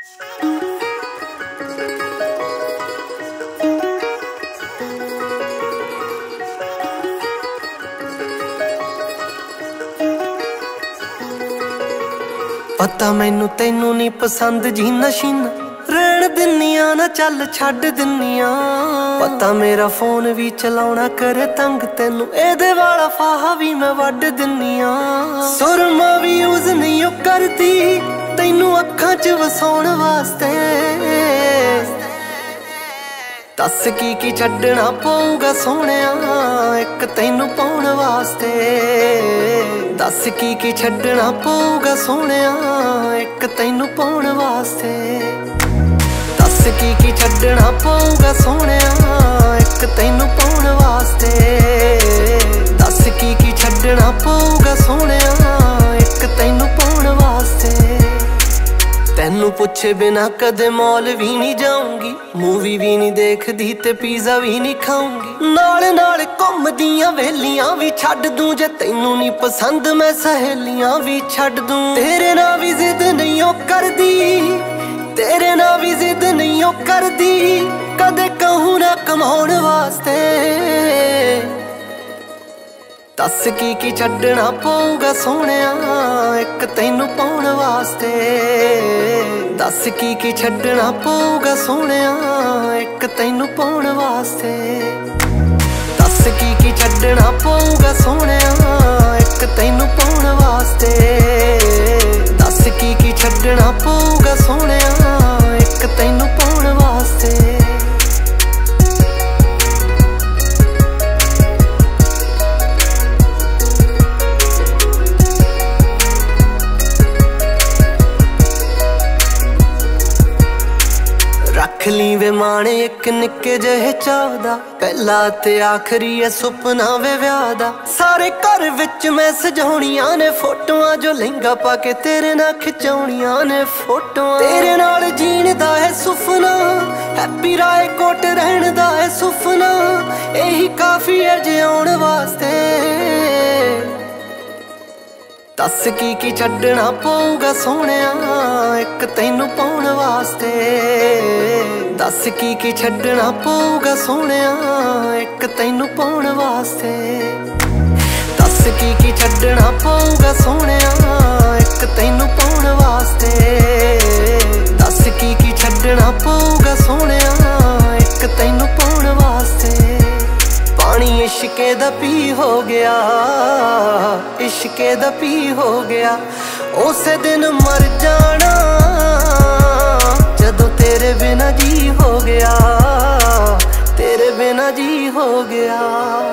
पता मैनू तैनू नी पसंद जी नशीना रहन दिन्नियां ना चल छड्ड दिन्नियां। पता मेरा फोन भी चलाउणा करे तंग तैनू एदे वाला फाहा भी मैं वड्ड दिन्नियां। सुरमा भी यूज नहीं ओ करदी तैनू अखां च वसाउण वास्ते। दस की छड्डना पऊगा सोहणिया एक तैनू पाउण वास्ते। दस की छड्डना पऊगा सोहणिया एक तैनू पाउण वास्ते। दस की छड्डना पऊगा सोहणिया एक तैनू पाउण वास्ते। दस की छड्डना पऊगा सोहणिया एक तैनू पाउण वास्ते। तैनू पुछे बिना कदे मॉल भी नहीं जाऊंगी, मूवी भी नहीं देखदी ते पिज़्ज़ा भी नहीं खाऊंगी। नाल नाल घुमदियां वेलियां भी छड्ड दूं जे तैनू नहीं पसंद मैं सहेलियां भी छड्ड दूं। तेरे नाल भी जिद नहीं ओ करदी, तेरे नाल भी जिद नहीं ओ करदी कदे कहूं ना कमाउण वास्ते। दस की छड्डना पऊगा सोहणिया एक तैनू पाउण वास्ते। दस की छड्डना पऊगा सोहणिया एक तैनू पाउण वास्ते। दस की छड्डना पऊगा सोहणिया एक तैनू पाउण वास्ते। दस की छड्डना पऊगा सोहणिया एक तैनू पाउण वास्ते। रख ली वे माणे एक निक्के जहे चाहदा, पहला ते आखरी है सुपना वे व्याह दा। सारे घर विच मैं सजाउणियां ने फोटोआं जो लहंगा पाके तेरे नाल खिचाउणियां ने फोटोआं। तेरे नाल जीण दा है सुपना हैप्पी रायकोट रहण दा है सुपना, यही काफी है जिउण वास्ते। दस की छड्डना पऊगा सोहणिया एक तैनू पाउण वास्ते। दस की छड्डना पऊगा सोहणिया एक तैनू पाउण वास्ते। दस की छड्डना पऊगा सोहणिया एक तैनू पाउण वास्ते। दस की छड्डना पऊगा सोहणिया एक तैनू पाउण वास्ते। पानी इश्के दा पी हो गया, इश्के दा पी हो गया, उस दिन मर जाना जदों तेरे बिना जी हो गया, तेरे बिना जी हो गया।